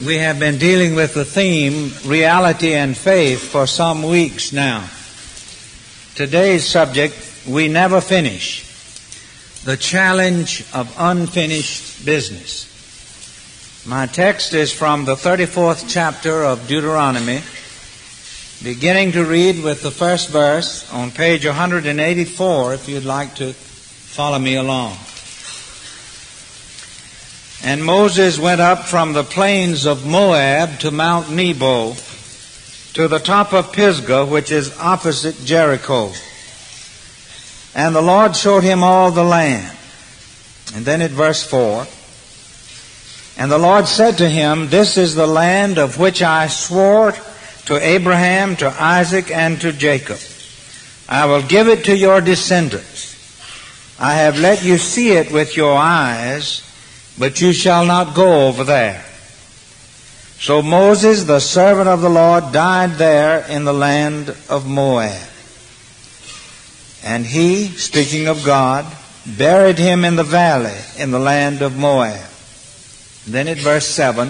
We have been dealing with the theme, reality and faith, for some weeks now. Today's subject, we never finish. The challenge of unfinished business. My text is from the 34th chapter of Deuteronomy, beginning to read with the first verse on page 184, if you'd like to follow me along. And Moses went up from the plains of Moab to Mount Nebo, to the top of Pisgah, which is opposite Jericho. And the Lord showed him all the land. And then at verse 4, and the Lord said to him, This is the land of which I swore to Abraham, to Isaac, and to Jacob. I will give it to your descendants. I have let you see it with your eyes, but you shall not go over there. So Moses, the servant of the Lord, died there in the land of Moab. And he, speaking of God, buried him in the valley in the land of Moab. Then at verse 7,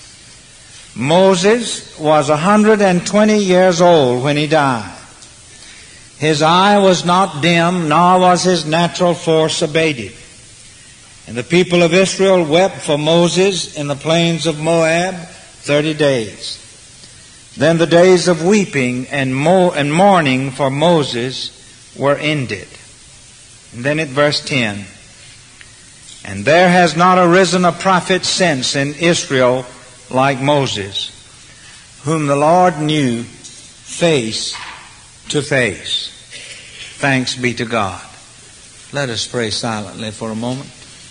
Moses was 120 years old when he died. His eye was not dim, nor was his natural force abated. And the people of Israel wept for Moses in the plains of Moab 30 days. Then the days of weeping and mourning for Moses were ended. And then at verse 10, and there has not arisen a prophet since in Israel like Moses, whom the Lord knew face to face. Thanks be to God. Let us pray silently for a moment.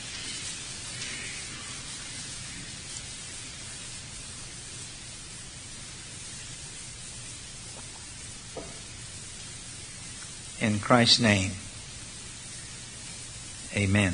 In Christ's name, amen.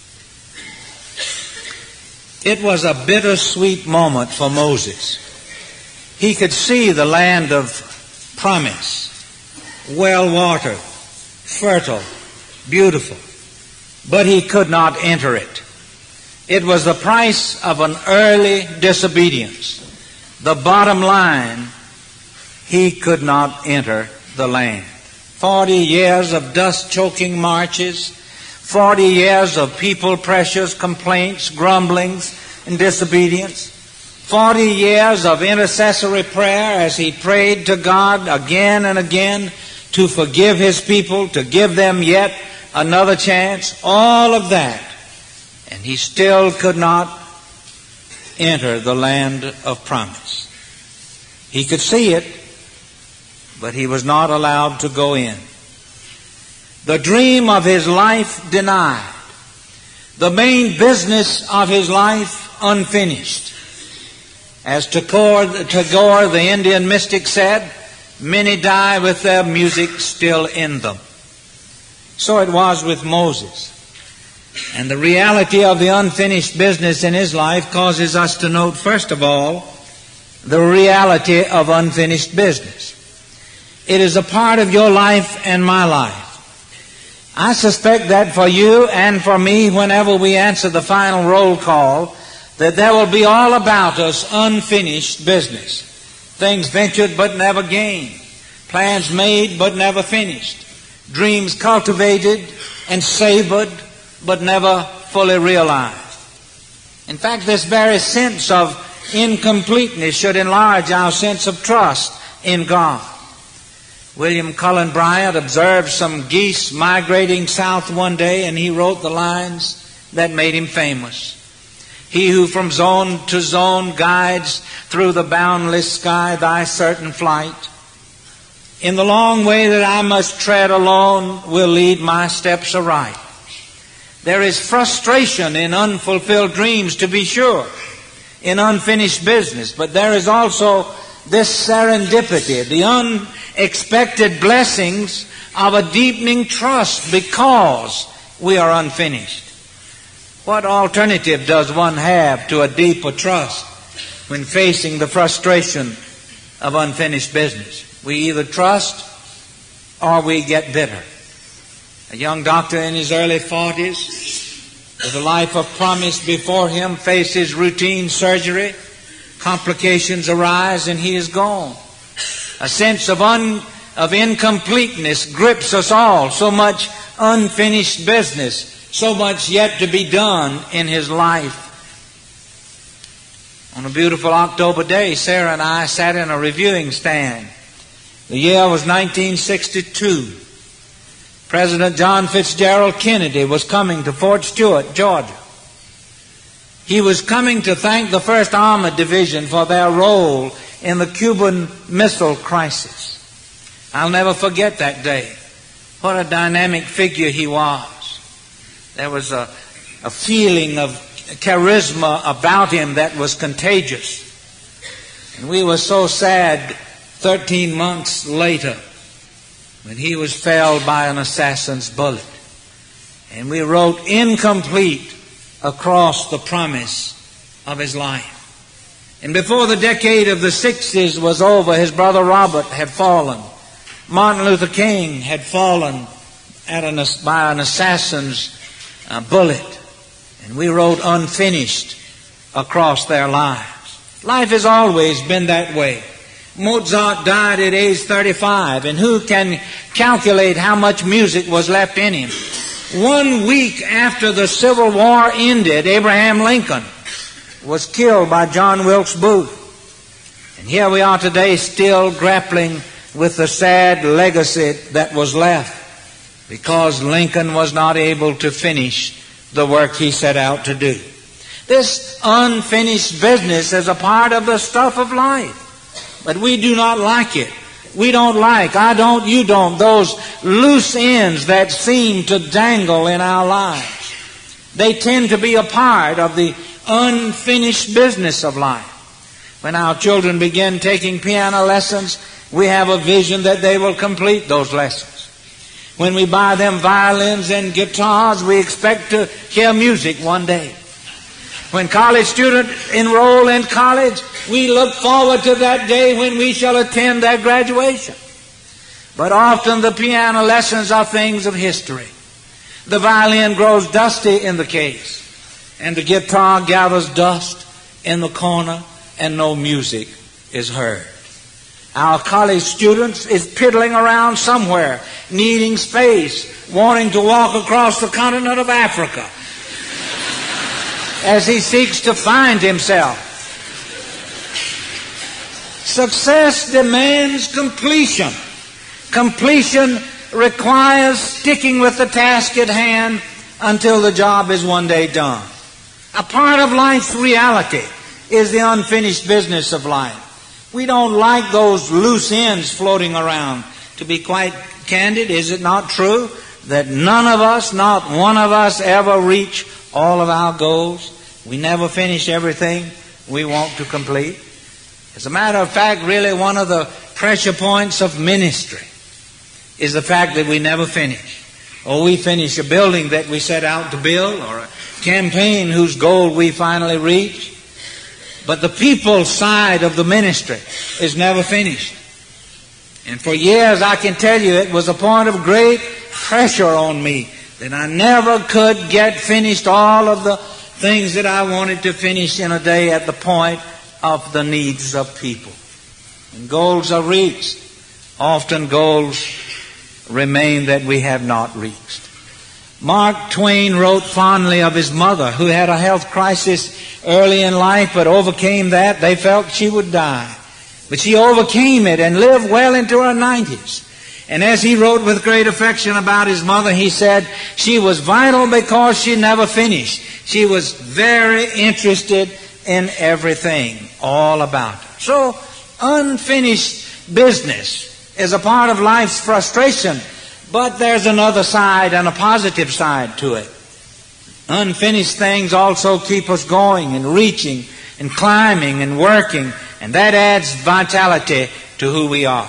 It was a bittersweet moment for Moses. He could see the land of promise, well-watered, fertile, beautiful, but he could not enter it. It was the price of an early disobedience. The bottom line, he could not enter the land. 40 years of dust-choking marches, 40 years of people pressures, complaints, grumblings, and disobedience, 40 years of intercessory prayer as he prayed to God again and again to forgive his people, to give them yet another chance, all of that. And he still could not enter the land of promise. He could see it, but he was not allowed to go in. The dream of his life denied. The main business of his life unfinished. As Tagore, the Indian mystic, said, many die with their music still in them. So it was with Moses. And the reality of the unfinished business in his life causes us to note, first of all, the reality of unfinished business. It is a part of your life and my life. I suspect that for you and for me, whenever we answer the final roll call, that there will be all about us unfinished business. Things ventured but never gained. Plans made but never finished. Dreams cultivated and savored but never fully realized. In fact, this very sense of incompleteness should enlarge our sense of trust in God. William Cullen Bryant observed some geese migrating south one day, and he wrote the lines that made him famous. He who from zone to zone guides through the boundless sky thy certain flight, in the long way that I must tread alone will lead my steps aright. There is frustration in unfulfilled dreams, to be sure, in unfinished business, but there is also this serendipity, the unexpected blessings of a deepening trust because we are unfinished. What alternative does one have to a deeper trust when facing the frustration of unfinished business? We either trust or we get bitter. A young doctor in his early 40s, with a life of promise before him, faced his routine surgery, Complications arise and he is gone. A sense of incompleteness grips us all. So much unfinished business, so much yet to be done in his life. On a beautiful October day, Sarah and I sat in a reviewing stand. The year was 1962. President John Fitzgerald Kennedy was coming to Fort Stewart, Georgia. He was coming to thank the 1st Armored Division for their role in the Cuban Missile Crisis. I'll never forget that day. What a dynamic figure he was. There was a feeling of charisma about him that was contagious. And we were so sad 13 months later when he was felled by an assassin's bullet. And we wrote incomplete across the promise of his life. And before the decade of the 60s was over, his brother Robert had fallen. Martin Luther King had fallen by an assassin's bullet. And we wrote unfinished across their lives. Life has always been that way. Mozart died at age 35, and who can calculate how much music was left in him? 1 week after the Civil War ended, Abraham Lincoln was killed by John Wilkes Booth. And here we are today still grappling with the sad legacy that was left because Lincoln was not able to finish the work he set out to do. This unfinished business is a part of the stuff of life, but we do not like it. We don't like, I don't, you don't, those loose ends that seem to dangle in our lives. They tend to be a part of the unfinished business of life. When our children begin taking piano lessons, we have a vision that they will complete those lessons. When we buy them violins and guitars, we expect to hear music one day. When college students enroll in college, we look forward to that day when we shall attend their graduation. But often the piano lessons are things of history. The violin grows dusty in the case, and the guitar gathers dust in the corner, and no music is heard. Our college students is piddling around somewhere, needing space, wanting to walk across the continent of Africa as he seeks to find himself. Success demands completion. Completion requires sticking with the task at hand until the job is one day done. A part of life's reality is the unfinished business of life. We don't like those loose ends floating around. To be quite candid, is it not true that none of us, not one of us, ever reach all of our goals? We never finish everything we want to complete. As a matter of fact, really one of the pressure points of ministry is the fact that we never finish. Or we finish a building that we set out to build, or a campaign whose goal we finally reach. But the people side of the ministry is never finished. And for years I can tell you it was a point of great pressure on me that I never could get finished all of the things that I wanted to finish in a day at the point of the needs of people. When goals are reached, often goals remain that we have not reached. Mark Twain wrote fondly of his mother, who had a health crisis early in life but overcame that. They felt she would die. But she overcame it and lived well into her 90s. And as he wrote with great affection about his mother, he said, she was vital because she never finished. She was very interested in everything, all about her. So, unfinished business is a part of life's frustration, but there's another side and a positive side to it. Unfinished things also keep us going and reaching and climbing and working, and that adds vitality to who we are.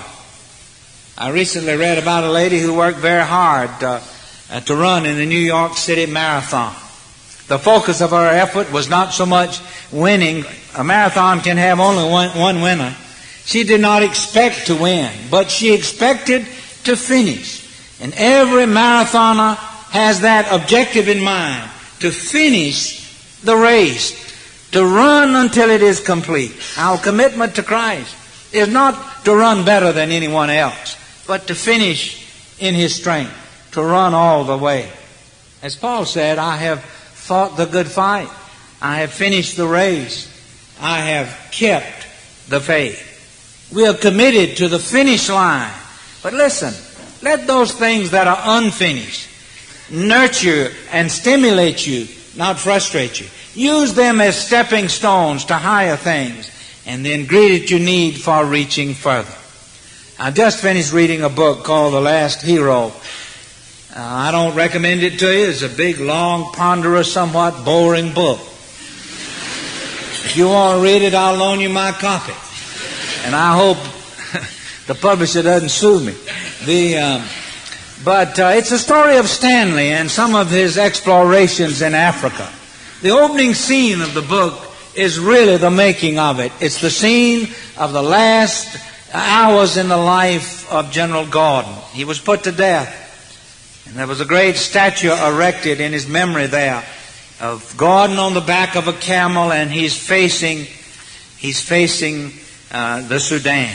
I recently read about a lady who worked very hard to run in the New York City Marathon. The focus of her effort was not so much winning. A marathon can have only one winner. She did not expect to win, but she expected to finish. And every marathoner has that objective in mind, to finish the race, to run until it is complete. Our commitment to Christ is not to run better than anyone else, but to finish in His strength, to run all the way. As Paul said, I have fought the good fight. I have finished the race. I have kept the faith. We are committed to the finish line. But listen, let those things that are unfinished nurture and stimulate you, not frustrate you. Use them as stepping stones to higher things, and the ingredient you need for reaching further. I just finished reading a book called The Last Hero. I don't recommend it to you. It's a big, long, ponderous, somewhat boring book. If you want to read it, I'll loan you my copy. And I hope the publisher doesn't sue me. But it's a story of Stanley and some of his explorations in Africa. The opening scene of the book is really the making of it. It's the scene of the last hours in the life of General Gordon. He was put to death. And there was a great statue erected in his memory there of Gordon on the back of a camel, and he's facing the Sudan,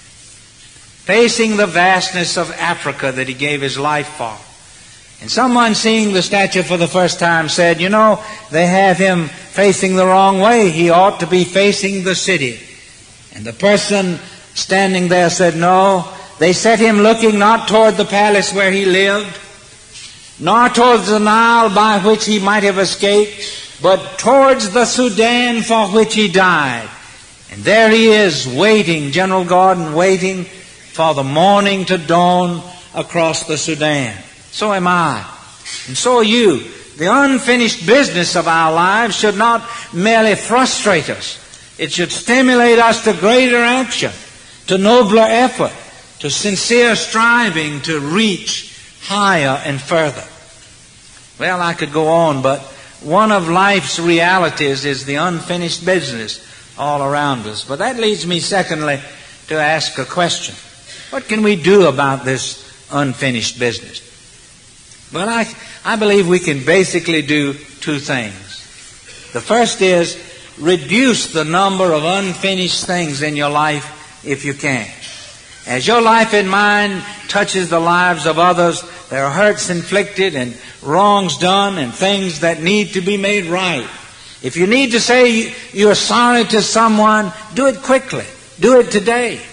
facing the vastness of Africa that he gave his life for. And someone seeing the statue for the first time said, you know, they have him facing the wrong way. He ought to be facing the city. And the person standing there said, no, they set him looking not toward the palace where he lived, nor towards the Nile by which he might have escaped, but towards the Sudan for which he died. And there he is waiting, General Gordon waiting for the morning to dawn across the Sudan. So am I. And so are you. The unfinished business of our lives should not merely frustrate us. It should stimulate us to greater action, to nobler effort, to sincere striving to reach higher and further. Well, I could go on, but one of life's realities is the unfinished business all around us. But that leads me, secondly, to ask a question. What can we do about this unfinished business? Well, I believe we can basically do two things. The first is reduce the number of unfinished things in your life if you can. As your life and mine touches the lives of others, there are hurts inflicted and wrongs done and things that need to be made right. If you need to say you're sorry to someone, do it quickly. Do it today.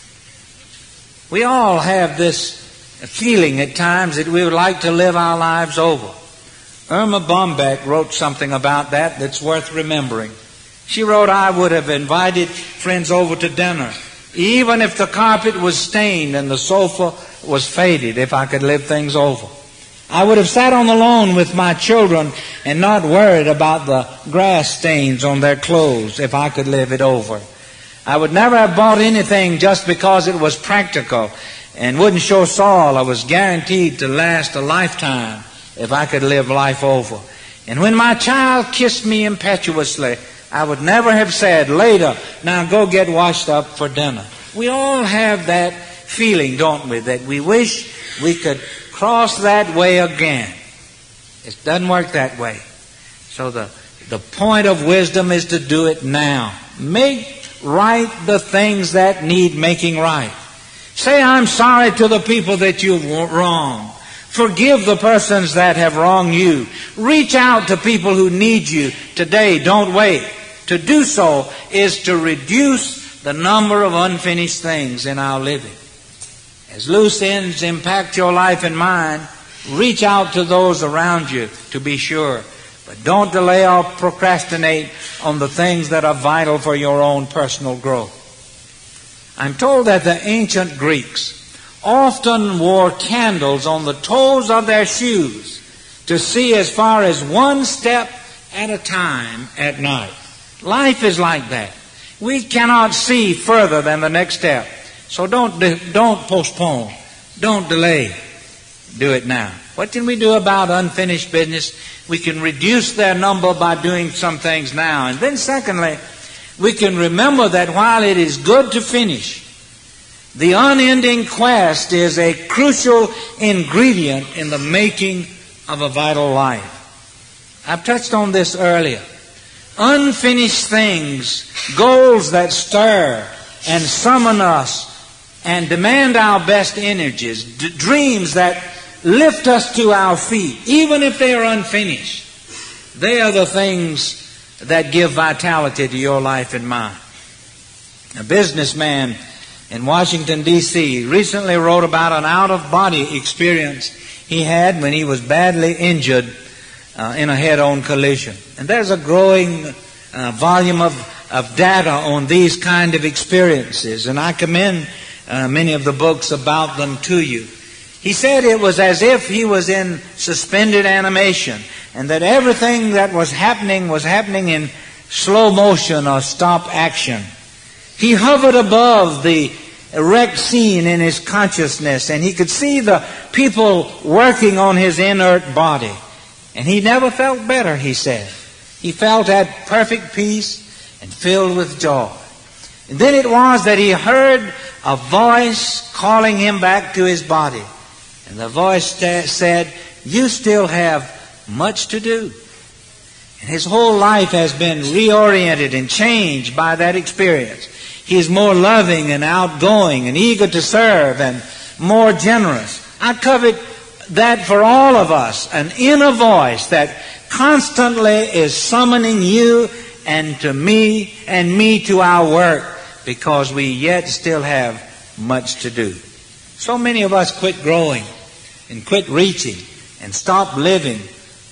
We all have this feeling at times that we would like to live our lives over. Irma Bombeck wrote something about that that's worth remembering. She wrote, I would have invited friends over to dinner, even if the carpet was stained and the sofa was faded, if I could live things over. I would have sat on the lawn with my children and not worried about the grass stains on their clothes, if I could live it over. I would never have bought anything just because it was practical and wouldn't show soil or was guaranteed to last a lifetime, if I could live life over. And when my child kissed me impetuously, I would never have said later, now go get washed up for dinner. We all have that feeling, don't we, that we wish we could cross that way again. It doesn't work that way. So the point of wisdom is to do it now. Make right the things that need making right. Say, I'm sorry to the people that you've wronged. Forgive the persons that have wronged you. Reach out to people who need you today. Don't wait. To do so is to reduce the number of unfinished things in our living. As loose ends impact your life and mine, reach out to those around you to be sure. But don't delay or procrastinate on the things that are vital for your own personal growth. I'm told that the ancient Greeks often wore candles on the toes of their shoes to see as far as one step at a time at night. Life is like that. We cannot see further than the next step. So don't postpone. Don't delay. Do it now. What can we do about unfinished business? We can reduce their number by doing some things now. And then secondly, we can remember that while it is good to finish, the unending quest is a crucial ingredient in the making of a vital life. I've touched on this earlier. unfinished things, goals that stir and summon us and demand our best energies, dreams that lift us to our feet, even if they are unfinished. They are the things that give vitality to your life and mine. A businessman in Washington, D.C. recently wrote about an out-of-body experience he had when he was badly injured in a head-on collision. And there's a growing volume of data on these kind of experiences, and I commend many of the books about them to you. He said it was as if he was in suspended animation, and that everything that was happening in slow motion or stop action. He hovered above the erect scene in his consciousness, and he could see the people working on his inert body. And he never felt better, he said. He felt at perfect peace and filled with joy. And then it was that he heard a voice calling him back to his body. And the voice said, "You still have much to do." And his whole life has been reoriented and changed by that experience. He is more loving and outgoing and eager to serve and more generous. I covet that for all of us, an inner voice that constantly is summoning you and to me and me to our work, because we yet still have much to do. So many of us quit growing and quit reaching and stop living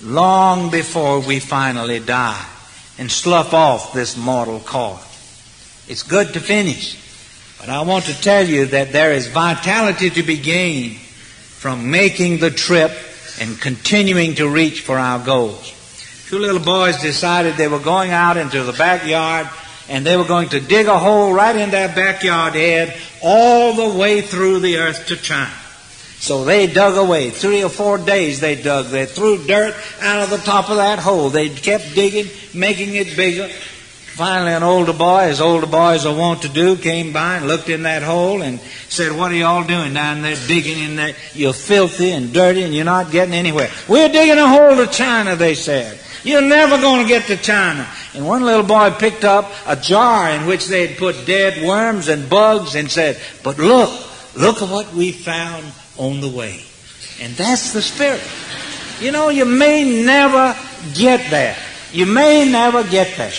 long before we finally die and slough off this mortal coil. It's good to finish, but I want to tell you that there is vitality to be gained from making the trip and continuing to reach for our goals. Two little boys decided they were going out into the backyard and they were going to dig a hole right in their backyard head all the way through the earth to China. So they dug away. 3 or 4 days they dug. They threw dirt out of the top of that hole. They kept digging, making it bigger. Finally, an older boy, as older boys are wont to do, came by and looked in that hole and said, "What are you all doing down there digging in there? You're filthy and dirty and you're not getting anywhere." "We're digging a hole to China," they said. "You're never going to get to China." And one little boy picked up a jar in which they had put dead worms and bugs and said, "But look at what we found on the way." And that's the spirit. You know, you may never get there. You may never get there.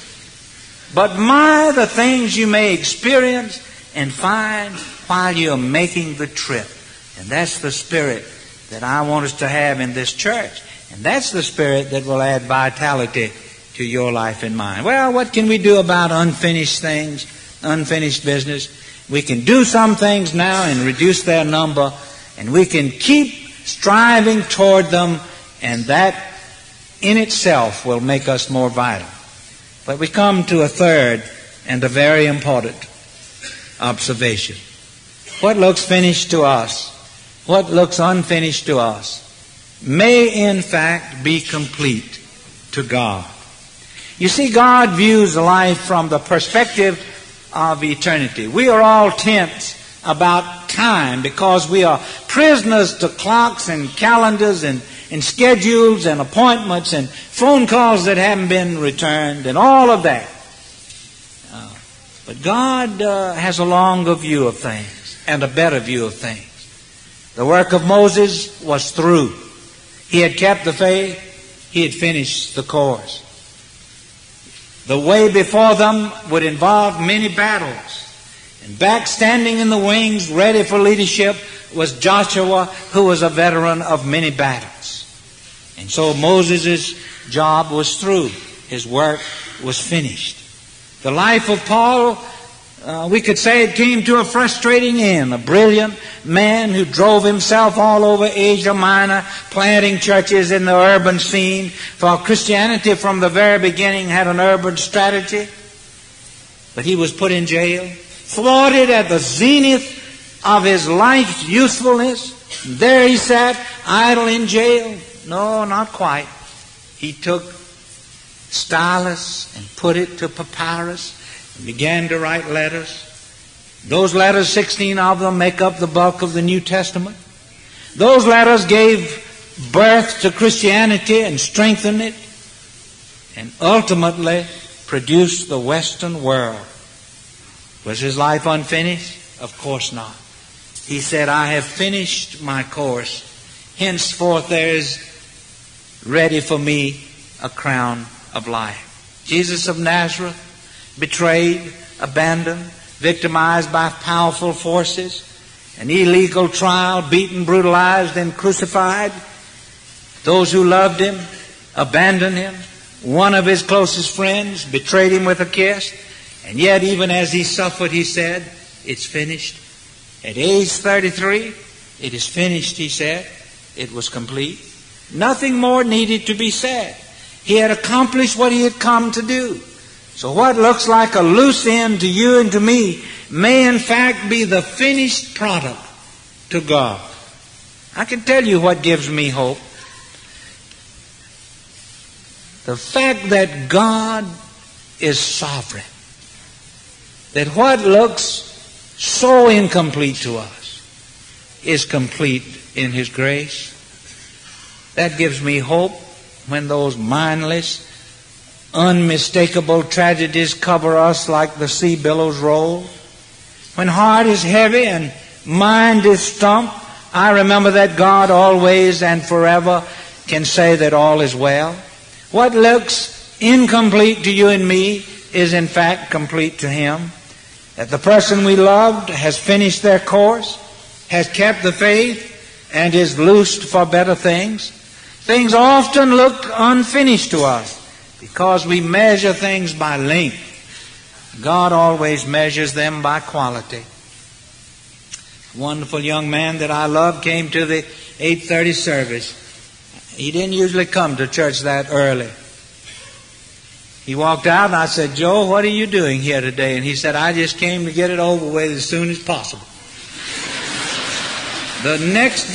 But the things you may experience and find while you're making the trip. And that's the spirit that I want us to have in this church. And that's the spirit that will add vitality to your life and mine. Well, what can we do about unfinished things, unfinished business? We can do some things now and reduce their number, and we can keep striving toward them, and that in itself will make us more vital. But we come to a third and a very important observation. What looks finished to us, what looks unfinished to us, may in fact be complete to God. You see, God views life from the perspective of eternity. We are all tense about time because we are prisoners to clocks and calendars and schedules and appointments and phone calls that haven't been returned and all of that. But God has a longer view of things and a better view of things. The work of Moses was through. He had kept the faith. He had finished the course. The way before them would involve many battles. And back standing in the wings, ready for leadership, was Joshua, who was a veteran of many battles. And so Moses' job was through. His work was finished. The life of Paul, we could say it came to a frustrating end. A brilliant man who drove himself all over Asia Minor, planting churches in the urban scene. For Christianity from the very beginning had an urban strategy. But he was put in jail, thwarted at the zenith of his life's usefulness. There he sat, idle in jail. No, not quite. He took stylus and put it to papyrus and began to write letters. Those letters, 16 of them, make up the bulk of the New Testament. Those letters gave birth to Christianity and strengthened it. and ultimately produced the Western world. Was his life unfinished? Of course not. He said, I have finished my course. Henceforth there is ready for me a crown of life. Jesus of Nazareth, betrayed, abandoned, victimized by powerful forces, an illegal trial, beaten, brutalized, and crucified. Those who loved him abandoned him. One of his closest friends betrayed him with a kiss. And yet, even as he suffered, he said, it's finished. At age 33, it is finished, he said. It was complete. Nothing more needed to be said. He had accomplished what he had come to do. So what looks like a loose end to you and to me may in fact be the finished product to God. I can tell you what gives me hope. The fact that God is sovereign. That what looks so incomplete to us is complete in His grace. That gives me hope when those mindless, unmistakable tragedies cover us like the sea billows roll. When heart is heavy and mind is stumped, I remember that God always and forever can say that all is well. What looks incomplete to you and me is in fact complete to Him. That the person we loved has finished their course, has kept the faith, and is loosed for better things. Things often look unfinished to us because we measure things by length. God always measures them by quality. A wonderful young man that I love came to the 8:30 service. He didn't usually come to church that early. He walked out and I said, Joe, what are you doing here today? And he said, I just came to get it over with as soon as possible. The next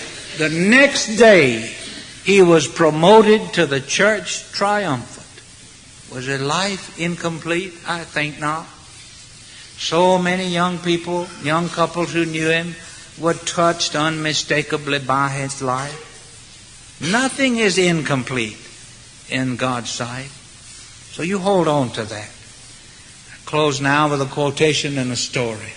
day, he was promoted to the church triumphant. Was his life incomplete? I think not. So many young people, young couples who knew him were touched unmistakably by his life. Nothing is incomplete in God's sight. So you hold on to that. I close now with a quotation and a story.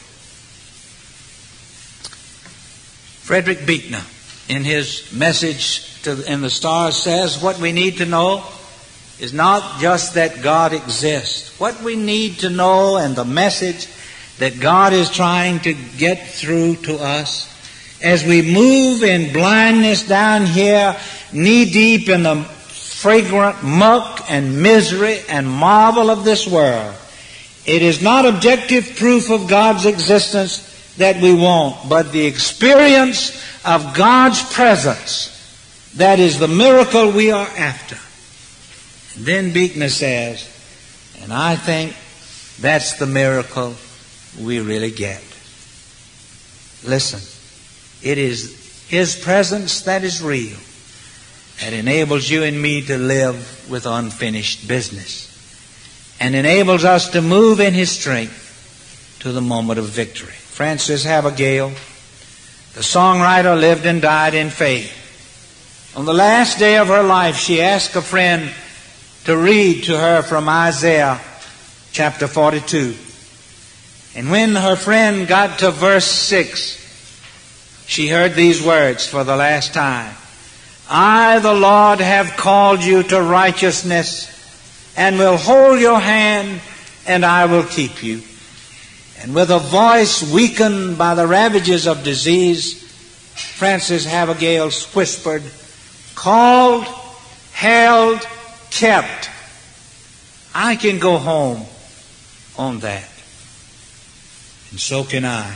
Frederick Buechner, in his message in the Stars, says what we need to know is not just that God exists. What we need to know and the message that God is trying to get through to us as we move in blindness down here, knee deep in the fragrant muck and misery and marvel of this world. It is not objective proof of God's existence that we want, but the experience of God's presence that is the miracle we are after. And then Buechner says, and I think that's the miracle we really get. Listen, it is His presence that is real, that enables you and me to live with unfinished business, and enables us to move in His strength to the moment of victory. Frances Havergal, the songwriter, lived and died in faith. On the last day of her life, she asked a friend to read to her from Isaiah chapter 42. And when her friend got to verse 6, she heard these words for the last time. I, the Lord, have called you to righteousness and will hold your hand and I will keep you. And with a voice weakened by the ravages of disease, Frances Havergal whispered, called, held, kept. I can go home on that. And so can I.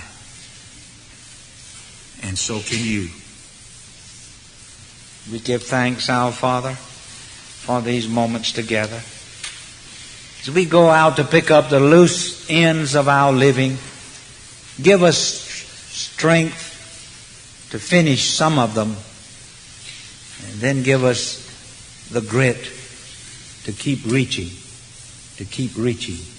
And so can you. We give thanks, our Father, for these moments together. As we go out to pick up the loose ends of our living, give us strength to finish some of them, and then give us the grit to keep reaching,